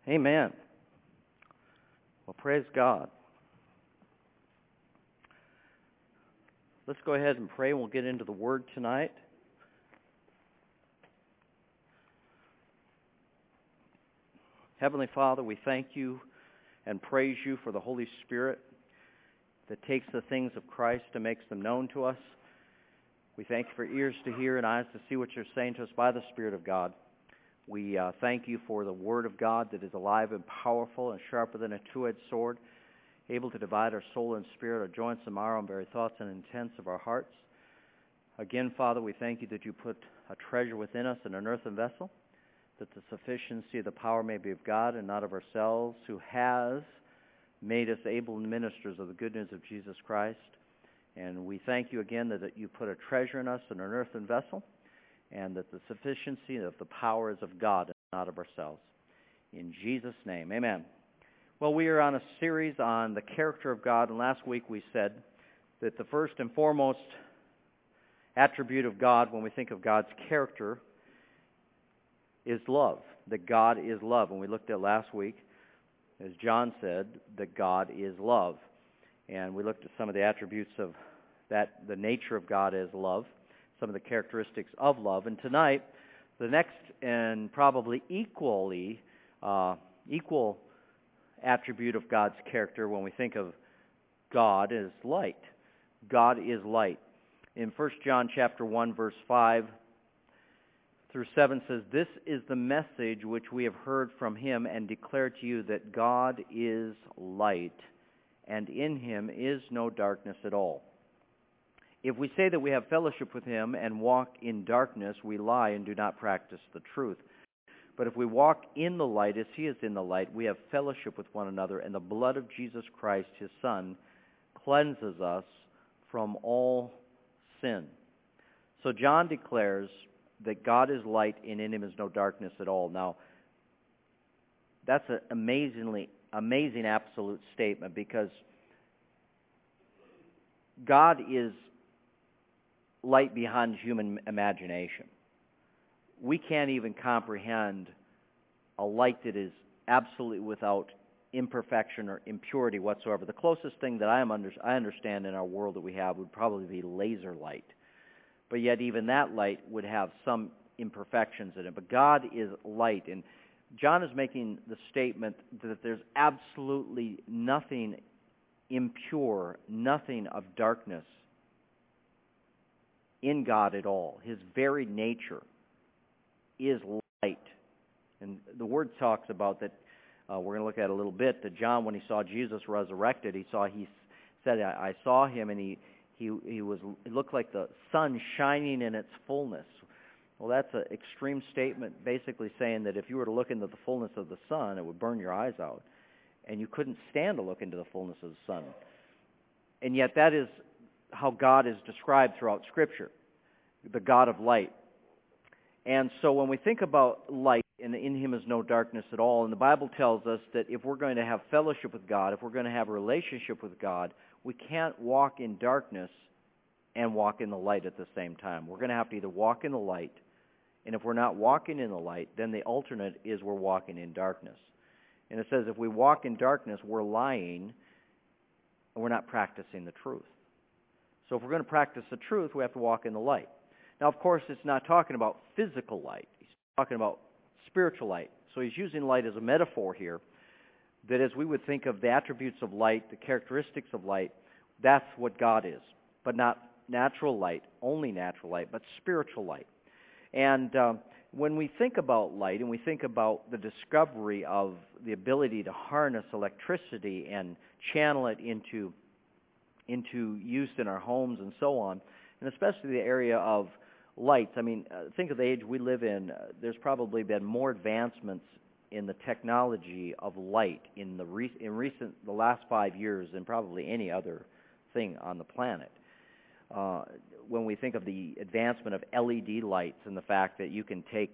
Amen. Well, praise God. Let's go ahead and pray, and we'll get into the Word tonight. Heavenly Father, we thank you and praise you for the Holy Spirit that takes the things of Christ and makes them known to us. We thank you for ears to hear and eyes to see what you're saying to us by the Spirit of God. We thank you for the Word of God that is alive and powerful and sharper than a two-edged sword, able to divide our soul and spirit, our joints and marrow, and very thoughts and intents of our hearts. Again, Father, we thank you that you put a treasure within us in an earthen vessel, that the sufficiency of the power may be of God and not of ourselves, who has made us able ministers of the good news of Jesus Christ. And we thank you again that you put a treasure in us in an earthen vessel, and that the sufficiency of the power is of God and not of ourselves. In Jesus' name, amen. Well, we are on a series on the character of God, and last week we said that the first and foremost attribute of God when we think of God's character is love, that God is love. And we looked at last week, as John said, that God is love. And we looked at some of the attributes of that, the nature of God as love, some of the characteristics of love. And tonight, the next and probably equal attribute of God's character when we think of God is light. God is light. In 1 John chapter 1, verse 5 through 7 says, "This is the message which we have heard from him and declare to you, that God is light, and in him is no darkness at all. If we say that we have fellowship with him and walk in darkness, we lie and do not practice the truth. But if we walk in the light as he is in the light, we have fellowship with one another, and the blood of Jesus Christ, his Son, cleanses us from all sin." So John declares that God is light and in him is no darkness at all. Now, that's an amazing absolute statement, because God is light beyond human imagination. We can't even comprehend a light that is absolutely without imperfection or impurity whatsoever. The closest thing that I understand in our world that we have would probably be laser light. But yet even that light would have some imperfections in it. But God is light. And John is making the statement that there's absolutely nothing impure, nothing of darkness in God at all. His very nature is light. And the Word talks about that, we're going to look at a little bit, that John, when he saw Jesus resurrected, he said, I saw him, and he looked like the sun shining in its fullness. Well, that's an extreme statement, basically saying that if you were to look into the fullness of the sun, it would burn your eyes out. And you couldn't stand to look into the fullness of the sun. And yet that is how God is described throughout Scripture, the God of light. And so when we think about light, and in him is no darkness at all, and the Bible tells us that if we're going to have fellowship with God, if we're going to have a relationship with God, we can't walk in darkness and walk in the light at the same time. We're going to have to either walk in the light, and if we're not walking in the light, then the alternate is we're walking in darkness. And it says if we walk in darkness, we're lying, and we're not practicing the truth. So if we're going to practice the truth, we have to walk in the light. Now, of course, it's not talking about physical light. He's talking about spiritual light. So he's using light as a metaphor here, that as we would think of the attributes of light, the characteristics of light, that's what God is. But not natural light, only natural light, but spiritual light. And when we think about light, and we think about the discovery of the ability to harness electricity and channel it into use in our homes and so on, and especially the area of lights. I mean, think of the age we live in. There's probably been more advancements in the technology of light in the last 5 years than probably any other thing on the planet. When we think of the advancement of LED lights and the fact that you can take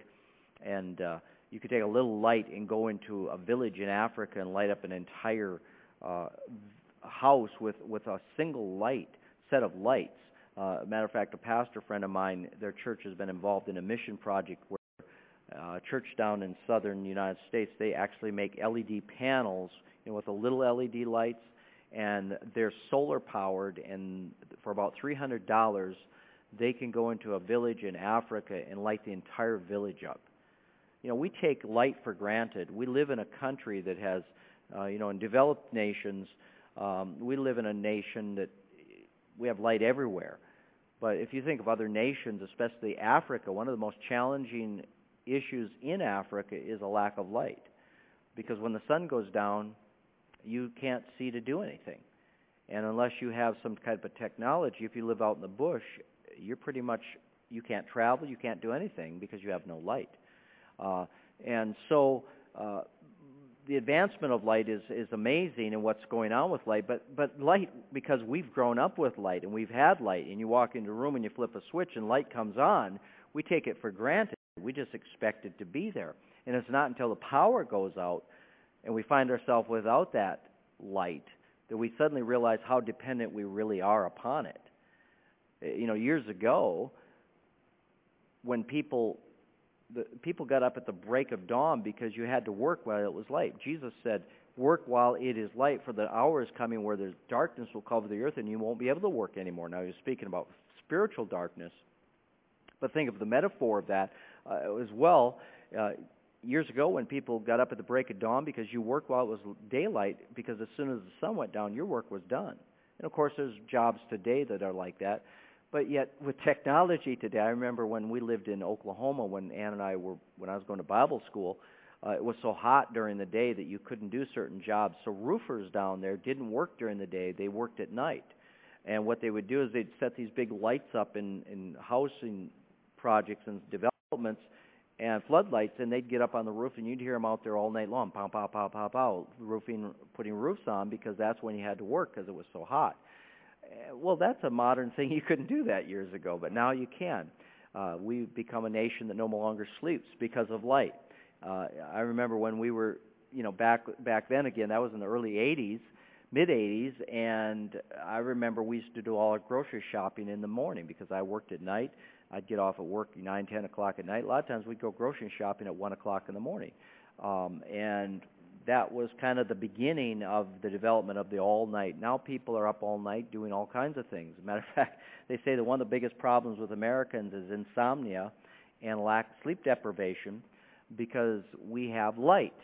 a little light and go into a village in Africa and light up an entire house with a single set of lights. Matter of fact, a pastor friend of mine, their church has been involved in a mission project where A church down in southern United States, they actually make LED panels, with the little LED lights, and they're solar powered, and for about $300, they can go into a village in Africa and light the entire village up. We take light for granted. We live in a country that has, in developed nations, we live in a nation that we have light everywhere. But if you think of other nations, especially Africa, one of the most challenging issues in Africa is a lack of light. Because when the sun goes down, you can't see to do anything. And unless you have some type of technology, if you live out in the bush, you're pretty much, you can't travel, you can't do anything because you have no light. And so the advancement of light is amazing and what's going on with light, but light, because we've grown up with light and we've had light, and you walk into a room and you flip a switch and light comes on, we take it for granted. We just expect it to be there. And it's not until the power goes out and we find ourselves without that light that we suddenly realize how dependent we really are upon it. Years ago, when people got up at the break of dawn because you had to work while it was light. Jesus said, work while it is light, for the hour is coming where there's darkness will cover the earth and you won't be able to work anymore. Now, he's speaking about spiritual darkness. But think of the metaphor of that as well. Years ago, when people got up at the break of dawn because you worked while it was daylight, because as soon as the sun went down, your work was done. And of course, there's jobs today that are like that. But yet, with technology today, I remember when we lived in Oklahoma, when Ann and I when I was going to Bible school, it was so hot during the day that you couldn't do certain jobs. So roofers down there didn't work during the day; they worked at night. And what they would do is they'd set these big lights up in housing projects and developments and floodlights, and they'd get up on the roof, and you'd hear them out there all night long, pow, pow, pow, pow, pow, putting roofs on, because that's when you had to work because it was so hot. Well, that's a modern thing. You couldn't do that years ago, but now you can. We've become a nation that no longer sleeps because of light. I remember when we were, back then again, that was in the early 80s, mid-80s, and I remember we used to do all our grocery shopping in the morning because I worked at night. I'd get off at work 9, 10 o'clock at night. A lot of times we'd go grocery shopping at 1 o'clock in the morning. And that was kind of the beginning of the development of the all-night. Now people are up all night doing all kinds of things. As a matter of fact, they say that one of the biggest problems with Americans is insomnia and sleep deprivation because we have light.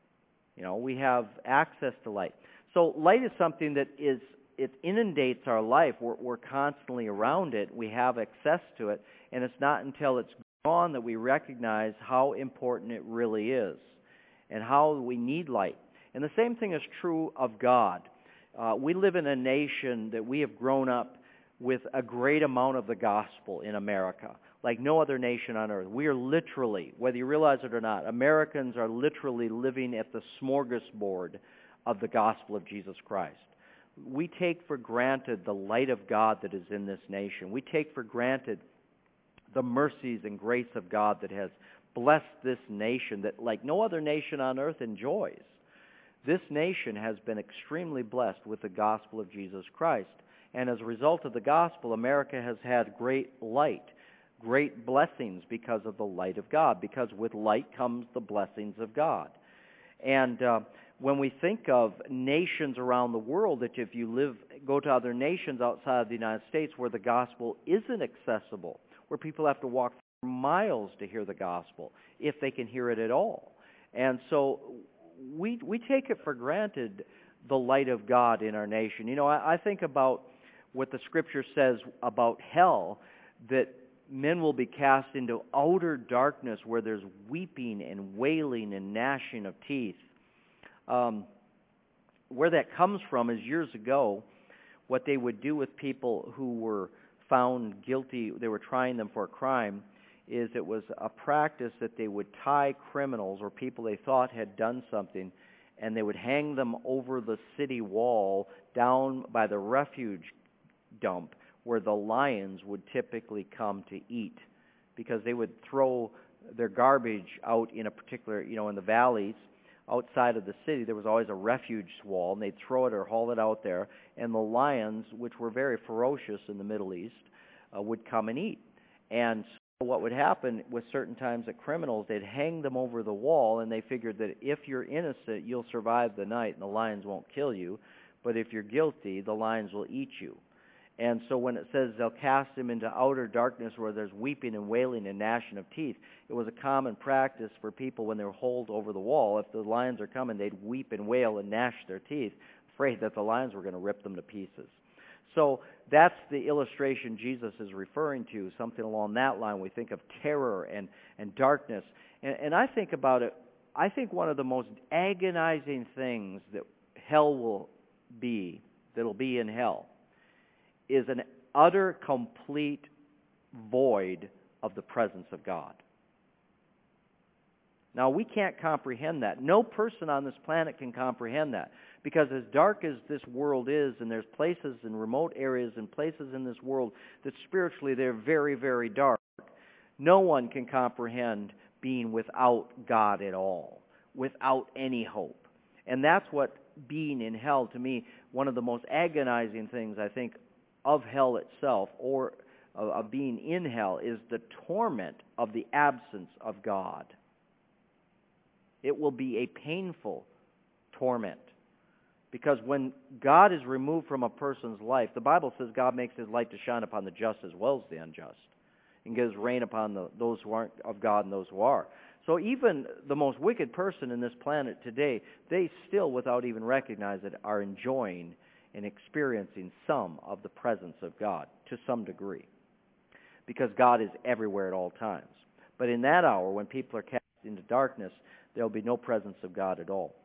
We have access to light. So light is something that it inundates our life. We're constantly around it. We have access to it. And it's not until it's gone that we recognize how important it really is and how we need light. And the same thing is true of God. We live in a nation that we have grown up with a great amount of the gospel in America, like no other nation on earth. We are literally, whether you realize it or not, Americans are literally living at the smorgasbord of the gospel of Jesus Christ. We take for granted the light of God that is in this nation. We take for granted the mercies and grace of God that has blessed this nation that like no other nation on earth enjoys. This nation has been extremely blessed with the gospel of Jesus Christ. And as a result of the gospel, America has had great light, great blessings because of the light of God, because with light comes the blessings of God. And when we think of nations around the world, that if you go to other nations outside of the United States where the gospel isn't accessible, where people have to walk for miles to hear the gospel, if they can hear it at all. And so we take it for granted, the light of God in our nation. I think about what the Scripture says about hell, that men will be cast into outer darkness where there's weeping and wailing and gnashing of teeth. Where that comes from is years ago, what they would do with people who were found guilty, they were trying them for a crime, is it was a practice that they would tie criminals or people they thought had done something, and they would hang them over the city wall down by the refuge dump where the lions would typically come to eat, because they would throw their garbage out in a particular, in the valleys outside of the city. There was always a refuge wall, and they'd throw it or haul it out there, and the lions, which were very ferocious in the Middle East, would come and eat. And what would happen with certain times that criminals, they'd hang them over the wall, and they figured that if you're innocent, you'll survive the night and the lions won't kill you. But if you're guilty, the lions will eat you. And so when it says they'll cast him into outer darkness where there's weeping and wailing and gnashing of teeth, it was a common practice for people when they were holed over the wall. If the lions are coming, they'd weep and wail and gnash their teeth, afraid that the lions were going to rip them to pieces. So that's the illustration Jesus is referring to, something along that line. We think of terror and darkness. And I think about it, I think one of the most agonizing things that hell will be, that'll be in hell, is an utter, complete void of the presence of God. Now, we can't comprehend that. No person on this planet can comprehend that. Because as dark as this world is, and there's places in remote areas and places in this world that spiritually they're very, very dark, no one can comprehend being without God at all, without any hope. And that's what being in hell, to me, one of the most agonizing things, I think, of hell itself, or of being in hell, is the torment of the absence of God. It will be a painful torment. Because when God is removed from a person's life, the Bible says God makes His light to shine upon the just as well as the unjust, and gives rain upon those who aren't of God and those who are. So even the most wicked person in this planet today, they still, without even recognizing it, are enjoying and experiencing some of the presence of God to some degree. Because God is everywhere at all times. But in that hour, when people are cast into darkness, there will be no presence of God at all.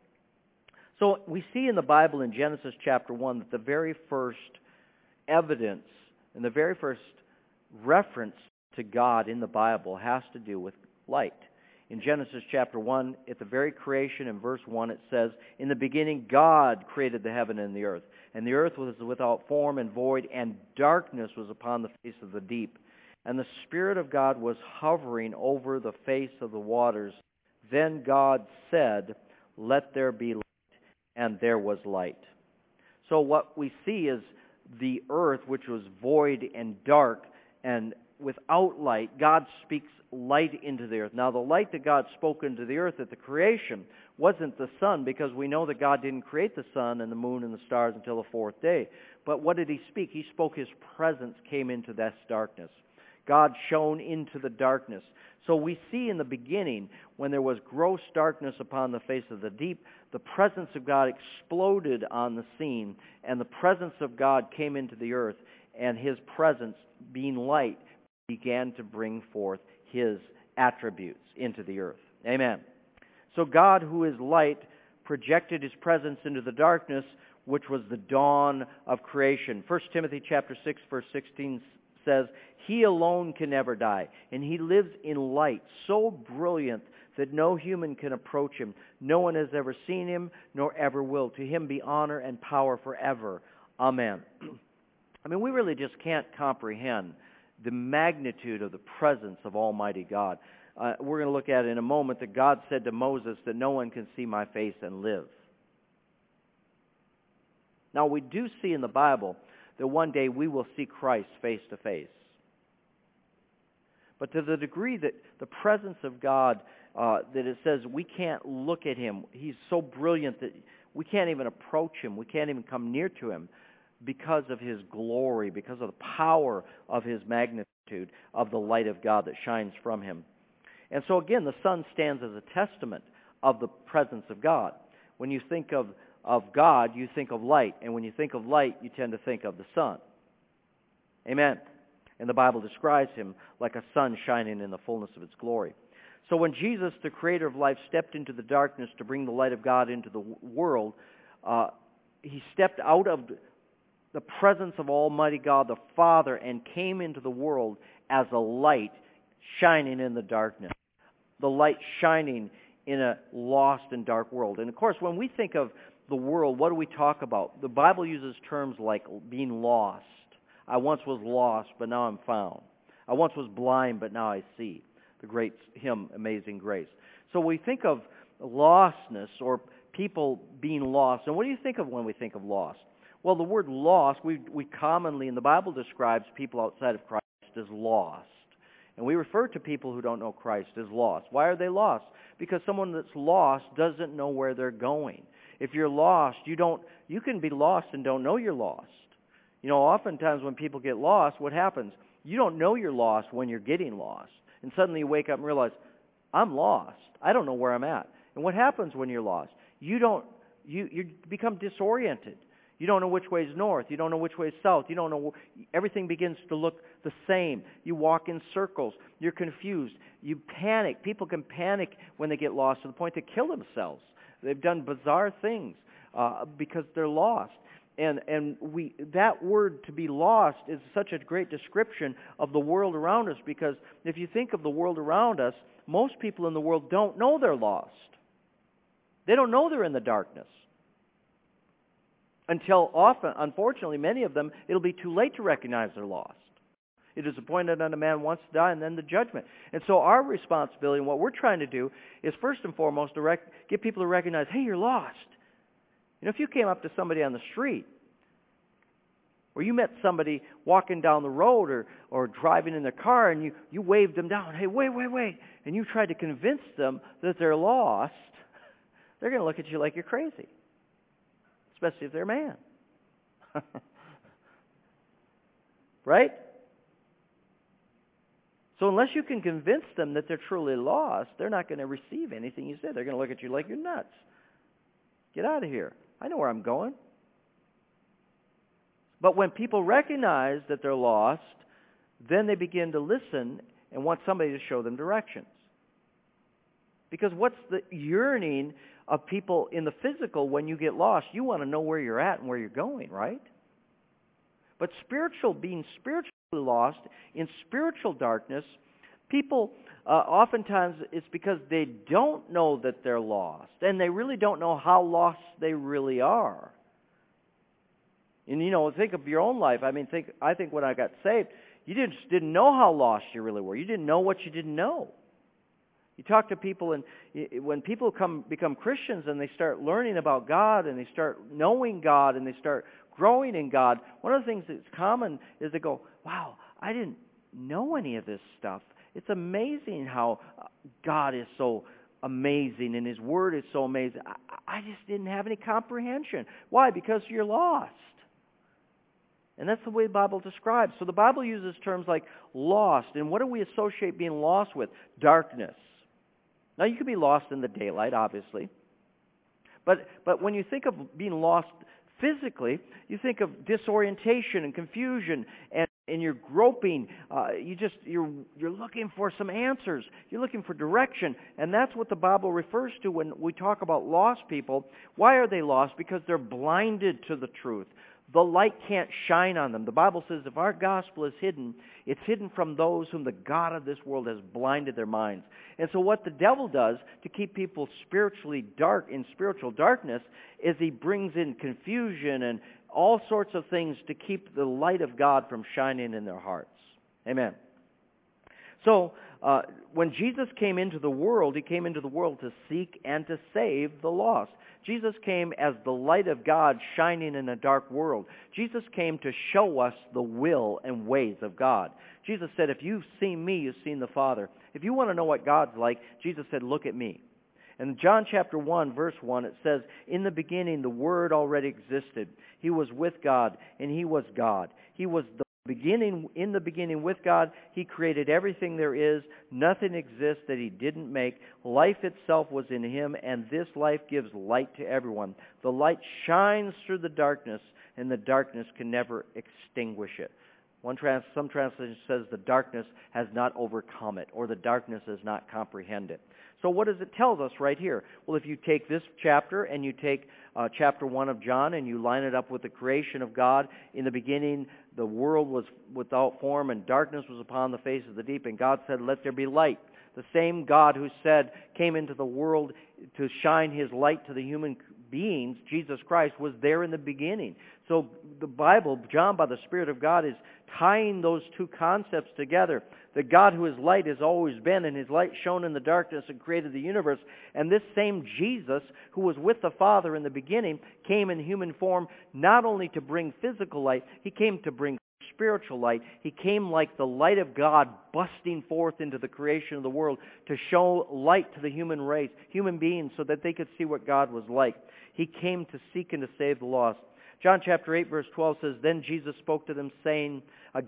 So we see in the Bible in Genesis chapter 1 that the very first evidence and the very first reference to God in the Bible has to do with light. In Genesis chapter 1, at the very creation, in verse 1, it says, "In the beginning God created the heaven and the earth. And the earth was without form and void, and darkness was upon the face of the deep. And the Spirit of God was hovering over the face of the waters. Then God said, 'Let there be light,' and there was light." So what we see is the earth, which was void and dark and without light. God speaks light into the earth. Now, the light that God spoke into the earth at the creation wasn't the sun, because we know that God didn't create the sun and the moon and the stars until the fourth day. But what did He speak? He spoke His presence came into this darkness. God shone into the darkness. So we see in the beginning, when there was gross darkness upon the face of the deep, the presence of God exploded on the scene, and the presence of God came into the earth, and His presence, being light, began to bring forth His attributes into the earth. Amen. So God, who is light, projected His presence into the darkness, which was the dawn of creation. 1 Timothy chapter 6, verse 16 says, "He alone can never die, and He lives in light so brilliant that no human can approach Him. No one has ever seen Him, nor ever will. To Him be honor and power forever. Amen." I mean, we really just can't comprehend the magnitude of the presence of Almighty God. We're going to look at in a moment that God said to Moses that no one can see my face and live. Now, we do see in the Bible that one day we will see Christ face to face. But to the degree that the presence of God, that it says we can't look at Him, He's so brilliant that we can't even approach Him, we can't even come near to Him, because of His glory, because of the power of His magnitude, of the light of God that shines from Him. And so again, the sun stands as a testament of the presence of God. When you think of God, you think of light. And when you think of light, you tend to think of the sun. Amen. And the Bible describes Him like a sun shining in the fullness of its glory. So when Jesus, the creator of life, stepped into the darkness to bring the light of God into the world, He stepped out of the presence of Almighty God the Father and came into the world as a light shining in the darkness. The light shining in a lost and dark world. And of course, when we think of the world, what do we talk about? The Bible uses terms like being lost. I once was lost, but now I'm found. I once was blind, but now I see. The great hymn, Amazing Grace. So we think of lostness, or people being lost. And what do you think of when we think of lost? Well, the word lost, we commonly in the Bible describes people outside of Christ as lost. And we refer to people who don't know Christ as lost. Why are they lost? Because someone that's lost doesn't know where they're going. If you're lost, you can be lost and don't know you're lost. Oftentimes when people get lost, what happens? You don't know you're lost when you're getting lost. And suddenly you wake up and realize, I'm lost. I don't know where I'm at. And what happens when you're lost? You become disoriented. You don't know which way is north. You don't know which way is south. You don't know. Everything begins to look the same. You walk in circles. You're confused. You panic. People can panic when they get lost to the point to kill themselves. They've done bizarre things because they're lost. And that word to be lost is such a great description of the world around us, because if you think of the world around us, most people in the world don't know they're lost. They don't know they're in the darkness. Until often, unfortunately, many of them, it'll be too late to recognize they're lost. It is appointed unto man once to die, and then the judgment. And so our responsibility, and what we're trying to do, is first and foremost to get people to recognize, hey, you're lost. If you came up to somebody on the street, or you met somebody walking down the road or driving in their car, and you waved them down, hey, wait, and you tried to convince them that they're lost, they're going to look at you like you're crazy. Especially if they're a man. Right? So unless you can convince them that they're truly lost, they're not going to receive anything you say. They're going to look at you like you're nuts. Get out of here. I know where I'm going. But when people recognize that they're lost, then they begin to listen and want somebody to show them directions. Because what's the yearning of people in the physical when you get lost? You want to know where you're at and where you're going, right? But being spiritually lost, in spiritual darkness, people, oftentimes it's because they don't know that they're lost. And they really don't know how lost they really are. And think of your own life. I think when I got saved, you just didn't know how lost you really were. You didn't know what you didn't know. You talk to people, and when people become Christians and they start learning about God and they start knowing God and they start growing in God, one of the things that's common is they go, wow, I didn't know any of this stuff. It's amazing how God is so amazing and His Word is so amazing. I just didn't have any comprehension. Why? Because you're lost. And that's the way the Bible describes. So the Bible uses terms like lost. And what do we associate being lost with? Darkness. Now, you could be lost in the daylight, obviously. But when you think of being lost physically, you think of disorientation and confusion, and you're groping. You're looking for some answers. You're looking for direction. And that's what the Bible refers to when we talk about lost people. Why are they lost? Because they're blinded to the truth. The light can't shine on them. The Bible says if our gospel is hidden, it's hidden from those whom the God of this world has blinded their minds. And so what the devil does to keep people spiritually dark, in spiritual darkness, is he brings in confusion and all sorts of things to keep the light of God from shining in their hearts. Amen. So when Jesus came into the world, He came into the world to seek and to save the lost. Jesus came as the light of God shining in a dark world. Jesus came to show us the will and ways of God. Jesus said, if you've seen me, you've seen the Father. If you want to know what God's like, Jesus said, look at me. In John chapter 1, verse 1, it says, in the beginning the Word already existed. He was with God, and He was God. He was in the beginning with God. He created everything there is. Nothing exists that He didn't make. Life itself was in Him, and this life gives light to everyone. The light shines through the darkness, and the darkness can never extinguish it. Some translation says the darkness has not overcome it, or the darkness does not comprehend it. So what does it tell us right here? Well, if you take this chapter and you take chapter 1 of John and you line it up with the creation of God, in the beginning the world was without form and darkness was upon the face of the deep, and God said, let there be light. The same God who came into the world to shine His light to the human beings, Jesus Christ, was there in the beginning. So the Bible, John, by the Spirit of God, is tying those two concepts together. The God who is light has always been, and His light shone in the darkness and created the universe. And this same Jesus, who was with the Father in the beginning, came in human form not only to bring physical light, He came to bring spiritual light. He came like the light of God busting forth into the creation of the world to show light to the human race, human beings, so that they could see what God was like. He came to seek and to save the lost. John chapter 8, verse 12 says, Then Jesus spoke to them, saying,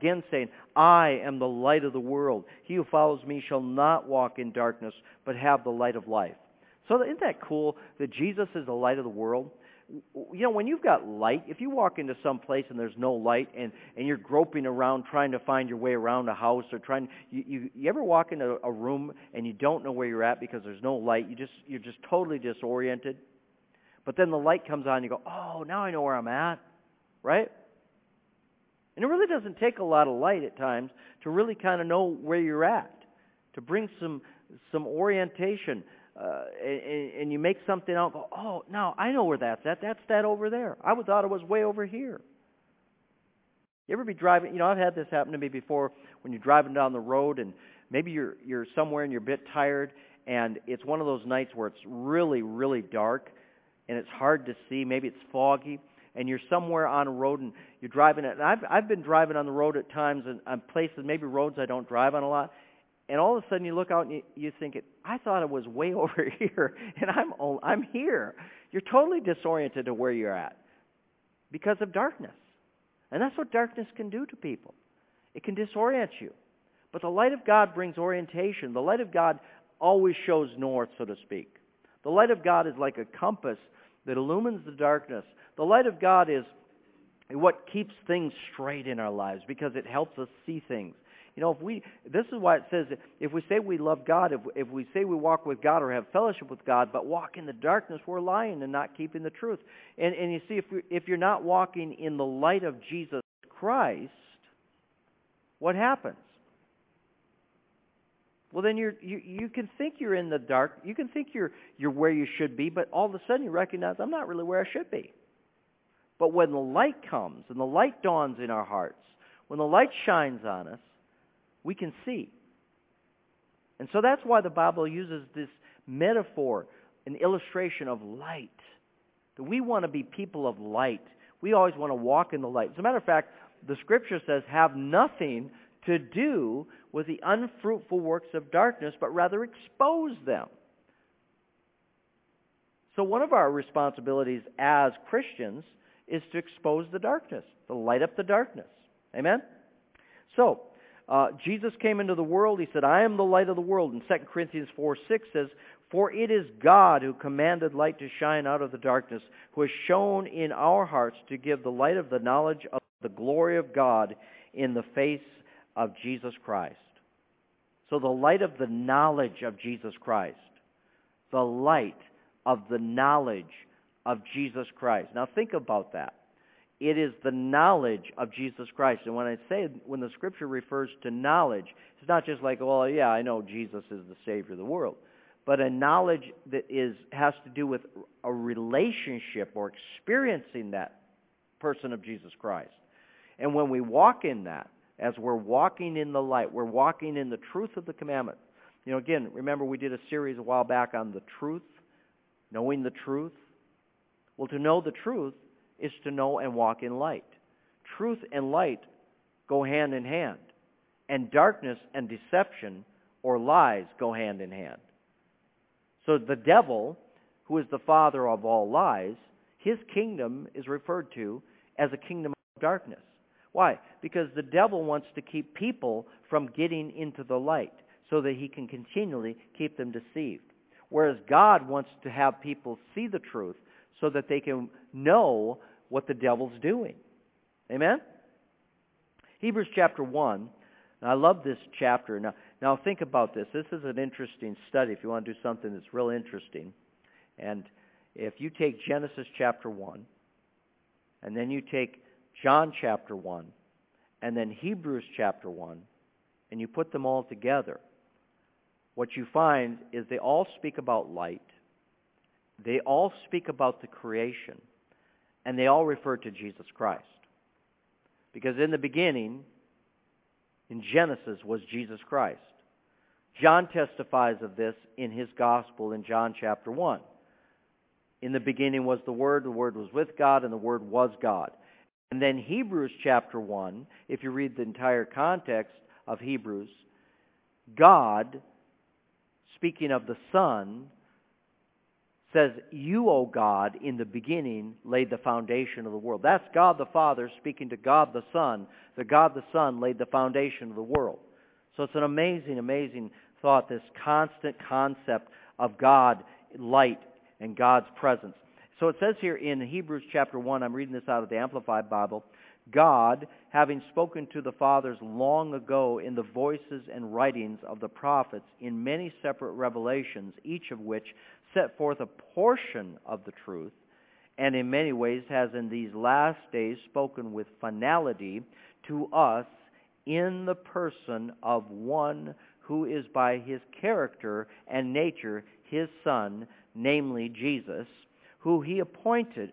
I am the light of the world. He who follows me shall not walk in darkness, but have the light of life. So isn't that cool that Jesus is the light of the world? You know, when you've got light, if you walk into some place and there's no light and you're groping around trying to find your way around a house or you ever walk into a room and you don't know where you're at because there's no light, you're just totally disoriented. But then the light comes on and you go, oh, now I know where I'm at, right? And it really doesn't take a lot of light at times to really kind of know where you're at, to bring some orientation. And you make something out and go, oh, now I know where that's at. That's that over there. I would thought it was way over here. You ever be driving? You know, I've had this happen to me before when you're driving down the road and maybe you're somewhere and you're a bit tired and it's one of those nights where it's really, really dark and it's hard to see. Maybe it's foggy and you're somewhere on a road and you're driving it. And I've been driving on the road at times and on places, maybe roads I don't drive on a lot. And all of a sudden you look out and you think, I thought it was way over here, and I'm here. You're totally disoriented to where you're at because of darkness. And that's what darkness can do to people. It can disorient you. But the light of God brings orientation. The light of God always shows north, so to speak. The light of God is like a compass that illumines the darkness. The light of God is what keeps things straight in our lives because it helps us see things. You know, this is why it says, if we say we love God, if we say we walk with God or have fellowship with God, but walk in the darkness, we're lying and not keeping the truth. And you see, if you're not walking in the light of Jesus Christ, what happens? Well, then you can think you're in the dark, you can think you're where you should be, but all of a sudden you recognize, I'm not really where I should be. But when the light comes and the light dawns in our hearts, when the light shines on us, we can see. And so that's why the Bible uses this metaphor, an illustration of light. That we want to be people of light. We always want to walk in the light. As a matter of fact, the Scripture says, have nothing to do with the unfruitful works of darkness, but rather expose them. So one of our responsibilities as Christians is to expose the darkness, to light up the darkness. Amen? So, Jesus came into the world. He said, I am the light of the world. And 2 Corinthians 4:6 says, For it is God who commanded light to shine out of the darkness, who has shown in our hearts to give the light of the knowledge of the glory of God in the face of Jesus Christ. So the light of the knowledge of Jesus Christ. The light of the knowledge of Jesus Christ. Now think about that. It is the knowledge of Jesus Christ. And when the Scripture refers to knowledge, it's not just like, well, yeah, I know Jesus is the Savior of the world. But a knowledge that has to do with a relationship or experiencing that person of Jesus Christ. And when we walk in that, as we're walking in the light, we're walking in the truth of the commandment. You know, again, remember we did a series a while back on the truth, knowing the truth. Well, to know the truth is to know and walk in light. Truth and light go hand in hand. And darkness and deception or lies go hand in hand. So the devil, who is the father of all lies, his kingdom is referred to as a kingdom of darkness. Why? Because the devil wants to keep people from getting into the light so that he can continually keep them deceived. Whereas God wants to have people see the truth so that they can know what the devil's doing. Amen? Hebrews chapter 1. And I love this chapter. Now think about this. This is an interesting study if you want to do something that's real interesting. And if you take Genesis chapter 1, and then you take John chapter 1, and then Hebrews chapter 1, and you put them all together, what you find is they all speak about light. They all speak about the creation. And they all refer to Jesus Christ. Because in the beginning, in Genesis, was Jesus Christ. John testifies of this in his gospel in John chapter 1. In the beginning was the Word was with God, and the Word was God. And then Hebrews chapter 1, if you read the entire context of Hebrews, God, speaking of the Son, says, "You, O God, in the beginning laid the foundation of the world." That's God the Father speaking to God the Son. The God the Son laid the foundation of the world. So it's an amazing, amazing thought, this constant concept of God, light, and God's presence. So it says here in Hebrews chapter 1, I'm reading this out of the Amplified Bible, God, having spoken to the fathers long ago in the voices and writings of the prophets in many separate revelations, each of which set forth a portion of the truth, and in many ways has in these last days spoken with finality to us in the person of one who is by his character and nature his Son, namely Jesus, whom he appointed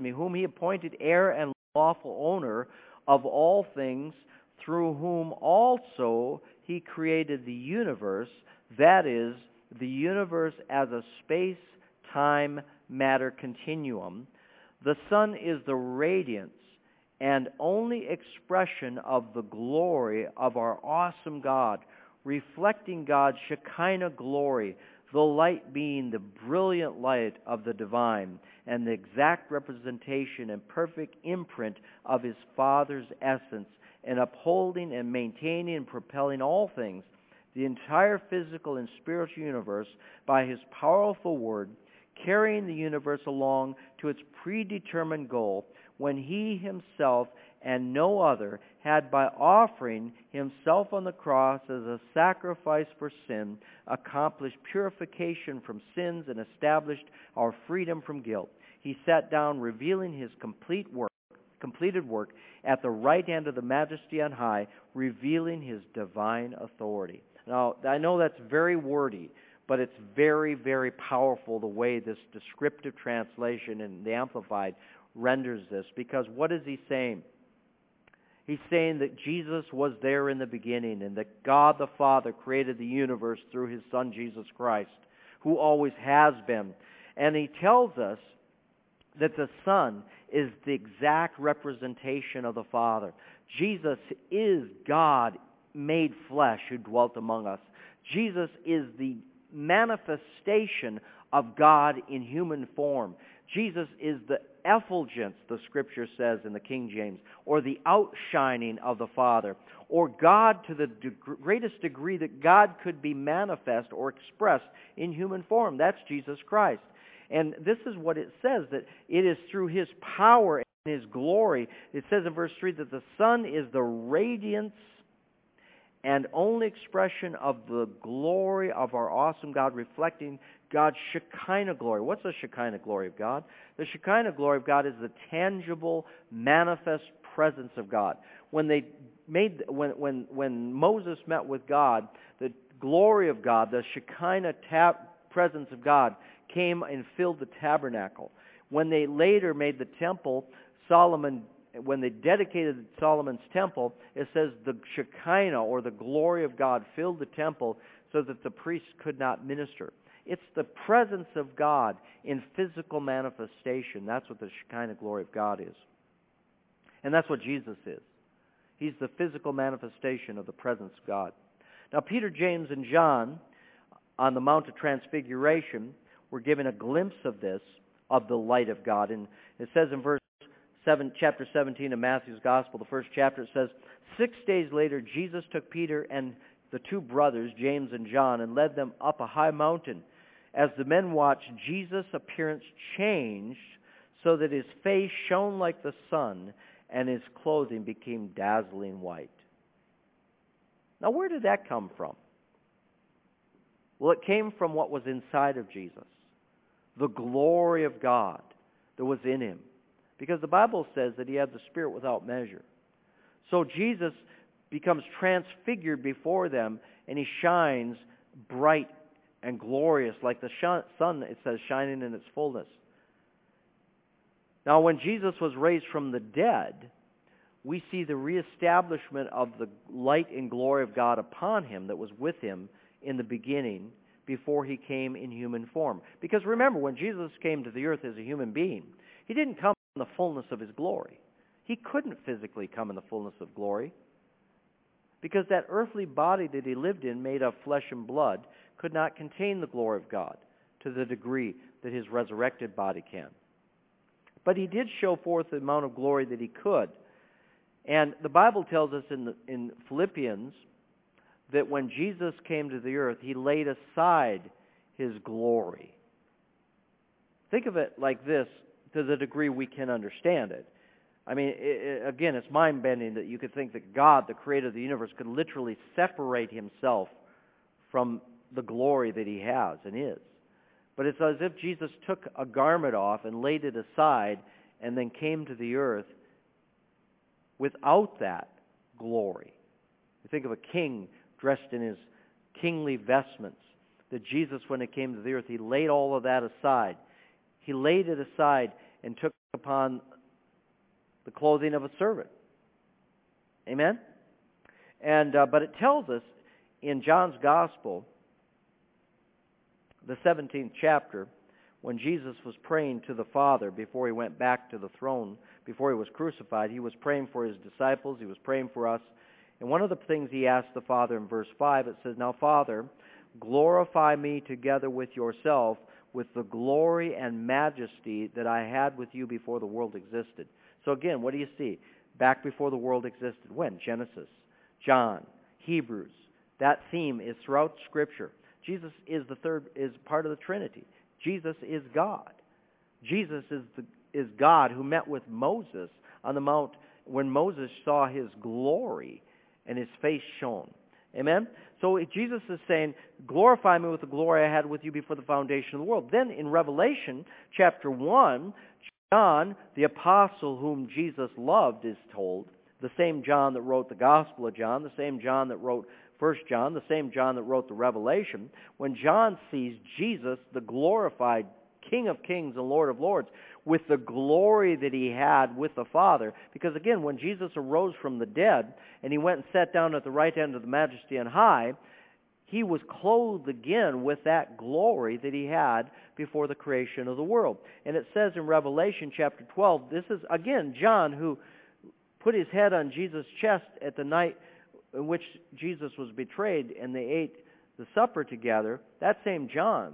heir and lawful owner of all things, through whom also he created the universe, that is, the universe as a space-time-matter continuum. The Son is the radiance and only expression of the glory of our awesome God, reflecting God's Shekinah glory, the light being the brilliant light of the divine, and the exact representation and perfect imprint of his Father's essence, and upholding and maintaining and propelling all things, the entire physical and spiritual universe, by his powerful word, carrying the universe along to its predetermined goal, when he himself and no other had, by offering himself on the cross as a sacrifice for sin, accomplished purification from sins and established our freedom from guilt. He sat down, revealing his completed work at the right hand of the Majesty on high, revealing his divine authority. Now, I know that's very wordy, but it's very, very powerful the way this descriptive translation in the Amplified renders this, because what is he saying? He's saying that Jesus was there in the beginning, and that God the Father created the universe through his Son Jesus Christ, who always has been. And he tells us that the Son is the exact representation of the Father. Jesus is God made flesh who dwelt among us. Jesus is the manifestation of God in human form. Jesus is the effulgence, the Scripture says in the King James, or the outshining of the Father, or God to the greatest degree that God could be manifest or expressed in human form. That's Jesus Christ. And this is what it says, that it is through his power and his glory. It says in verse 3 that the Son is the radiance and only expression of the glory of our awesome God, reflecting God's Shekinah glory. What's the Shekinah glory of God? The Shekinah glory of God is the tangible, manifest presence of God. When Moses met with God, the glory of God, the Shekinah presence of God, came and filled the tabernacle. When they later made the temple, when they dedicated Solomon's temple, it says the Shekinah, or the glory of God, filled the temple so that the priests could not minister. It's the presence of God in physical manifestation. That's what the Shekinah glory of God is. And that's what Jesus is. He's the physical manifestation of the presence of God. Now, Peter, James, and John, on the Mount of Transfiguration, were given a glimpse of this, of the light of God. And it says in chapter 17 of Matthew's Gospel, the first chapter, it says, 6 days later, Jesus took Peter and the two brothers, James and John, and led them up a high mountain. As the men watched, Jesus' appearance changed so that his face shone like the sun and his clothing became dazzling white. Now, where did that come from? Well, it came from what was inside of Jesus, the glory of God that was in him. Because the Bible says that he had the Spirit without measure. So Jesus becomes transfigured before them, and he shines bright and glorious, like the sun, it says, shining in its fullness. Now, when Jesus was raised from the dead, we see the reestablishment of the light and glory of God upon him that was with him in the beginning, before he came in human form. Because remember, when Jesus came to the earth as a human being, he didn't come in the fullness of his glory. He couldn't physically come in the fullness of glory because that earthly body that he lived in, made of flesh and blood, could not contain the glory of God to the degree that his resurrected body can. But he did show forth the amount of glory that he could. And the Bible tells us in Philippians that when Jesus came to the earth, he laid aside his glory. Think of it like this, to the degree we can understand it. I mean, again, it's mind-bending that you could think that God, the creator of the universe, could literally separate himself from the glory that he has and is. But it's as if Jesus took a garment off and laid it aside and then came to the earth without that glory. You think of a king dressed in his kingly vestments, that Jesus, when he came to the earth, he laid all of that aside. He laid it aside and took upon the clothing of a servant. Amen? And but it tells us in John's Gospel, the 17th chapter, when Jesus was praying to the Father before he went back to the throne, before he was crucified, he was praying for his disciples, he was praying for us. And one of the things he asked the Father in verse 5, it says, "Now, Father, glorify me together with yourself with the glory and majesty that I had with you before the world existed." So again, what do you see? Back before the world existed. When? Genesis, John, Hebrews. That theme is throughout Scripture. Jesus is part of the Trinity. Jesus is God. Jesus is God who met with Moses on the mount when Moses saw his glory and his face shone. Amen? So Jesus is saying, glorify me with the glory I had with you before the foundation of the world. Then in Revelation chapter 1, John, the apostle whom Jesus loved, is told, the same John that wrote the Gospel of John, the same John that wrote 1 John, the same John that wrote the Revelation, when John sees Jesus, the glorified King of Kings and Lord of Lords, with the glory that he had with the Father, because again, when Jesus arose from the dead and he went and sat down at the right hand of the Majesty on high, he was clothed again with that glory that he had before the creation of the world. And it says in Revelation chapter 12, this is again John who put his head on Jesus' chest at the night in which Jesus was betrayed and they ate the supper together. That same John.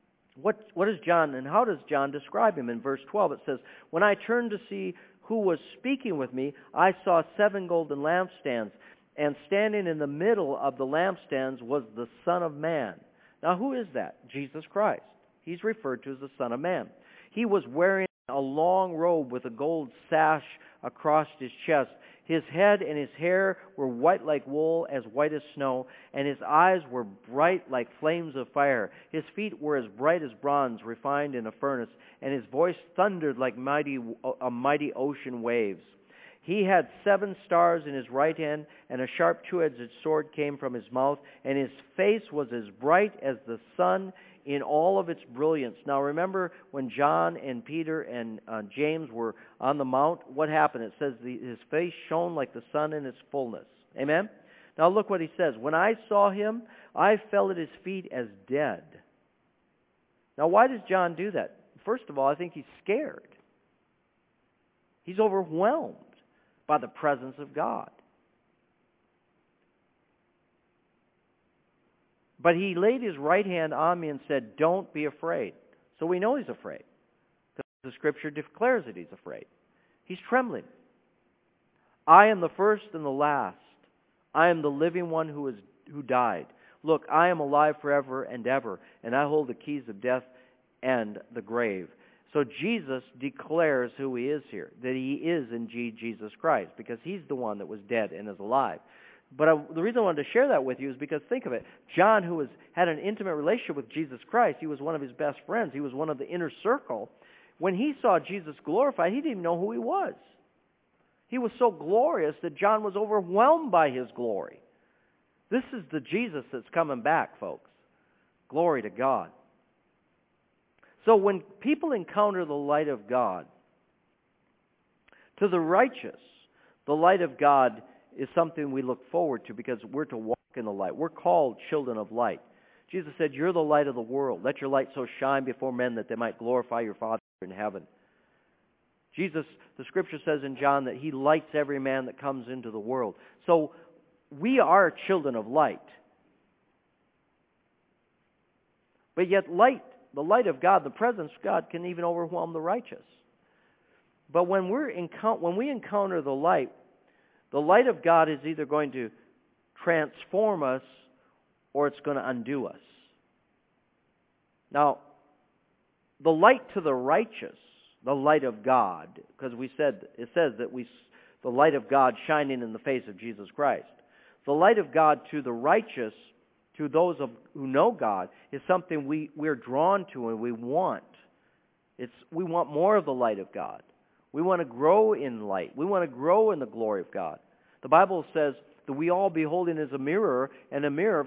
What is John, and how does John describe him? In verse 12 it says, "When I turned to see who was speaking with me, I saw 7 golden lampstands, and standing in the middle of the lampstands was the Son of Man." Now who is that? Jesus Christ. He's referred to as the Son of Man. He was wearing a long robe with a gold sash across his chest. His head and his hair were white like wool, as white as snow, and his eyes were bright like flames of fire. His feet were as bright as bronze refined in a furnace, and his voice thundered like mighty ocean waves. He had 7 stars in his right hand, and a sharp 2-edged sword came from his mouth, and his face was as bright as the sun in all of its brilliance. Now remember when John and Peter and James were on the mount, what happened? It says his face shone like the sun in its fullness. Amen? Now look what he says. "When I saw him, I fell at his feet as dead." Now why does John do that? First of all, I think he's scared. He's overwhelmed by the presence of God. But he laid his right hand on me and said, "Don't be afraid." So we know he's afraid, because the Scripture declares that he's afraid. He's trembling. "I am the first and the last. I am the living one who died. Look, I am alive forever and ever, and I hold the keys of death and the grave." So Jesus declares who he is here, that he is indeed Jesus Christ, because he's the one that was dead and is alive. But the reason I wanted to share that with you is because think of it. John, who had an intimate relationship with Jesus Christ, he was one of his best friends. He was one of the inner circle. When he saw Jesus glorified, he didn't even know who he was. He was so glorious that John was overwhelmed by his glory. This is the Jesus that's coming back, folks. Glory to God. So when people encounter the light of God, to the righteous, the light of God is something we look forward to because we're to walk in the light. We're called children of light. Jesus said, "You're the light of the world. Let your light so shine before men that they might glorify your Father in heaven." Jesus, the Scripture says in John that He lights every man that comes into the world. So we are children of light. But yet light, the light of God, the presence of God, can even overwhelm the righteous. But when we encounter the light of God is either going to transform us or it's going to undo us. Now, the light to the righteous, the light of God, because it says that the light of God shining in the face of Jesus Christ. The light of God to the righteous, to those who know God, is something we're drawn to and we want. We want more of the light of God. We want to grow in light. We want to grow in the glory of God. The Bible says that we all beholding as a mirror, and a mirror,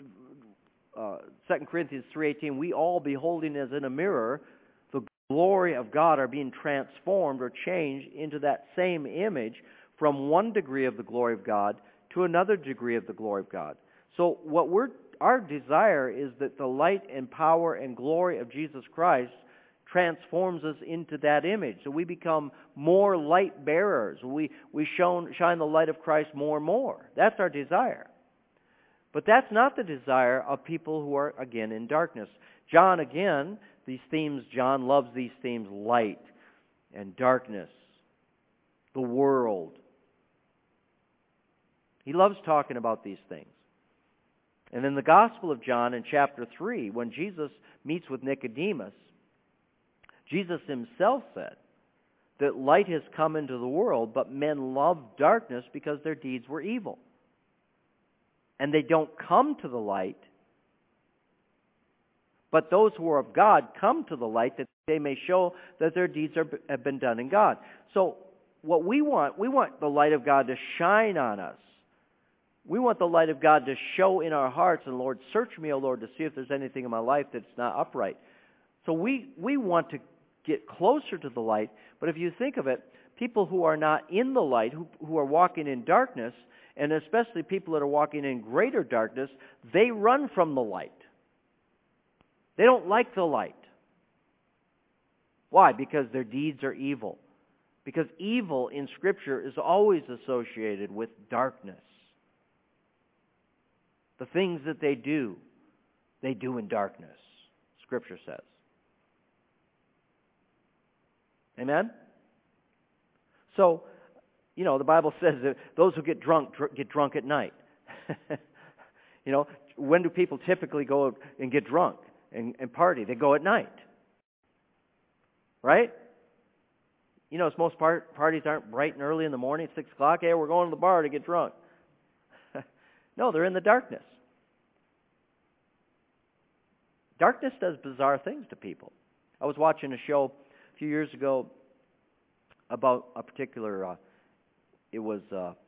2 Corinthians 3:18, we all beholding as in a mirror the glory of God are being transformed or changed into that same image from one degree of the glory of God to another degree of the glory of God. So our desire is that the light and power and glory of Jesus Christ transforms us into that image. So we become more light bearers. We shine the light of Christ more and more. That's our desire. But that's not the desire of people who are, again, in darkness. John loves these themes, light and darkness, the world. He loves talking about these things. And in the Gospel of John, in chapter 3, when Jesus meets with Nicodemus, Jesus himself said that light has come into the world, but men love darkness because their deeds were evil. And they don't come to the light, but those who are of God come to the light that they may show that their deeds have been done in God. So what we want the light of God to shine on us. We want the light of God to show in our hearts, and Lord, search me, O Lord, to see if there's anything in my life that's not upright. So we want to get closer to the light, but if you think of it, people who are not in the light, who are walking in darkness, and especially people that are walking in greater darkness, they run from the light. They don't like the light. Why? Because their deeds are evil. Because evil in Scripture is always associated with darkness. The things that they do in darkness, Scripture says. Amen? So, the Bible says that those who get drunk at night. When do people typically go and get drunk and party? They go at night. Right? Most parties aren't bright and early in the morning, 6 o'clock. Hey, we're going to the bar to get drunk. No, they're in the darkness. Darkness does bizarre things to people. I was watching a show a few years ago about a particular, it was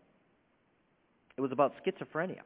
about schizophrenia.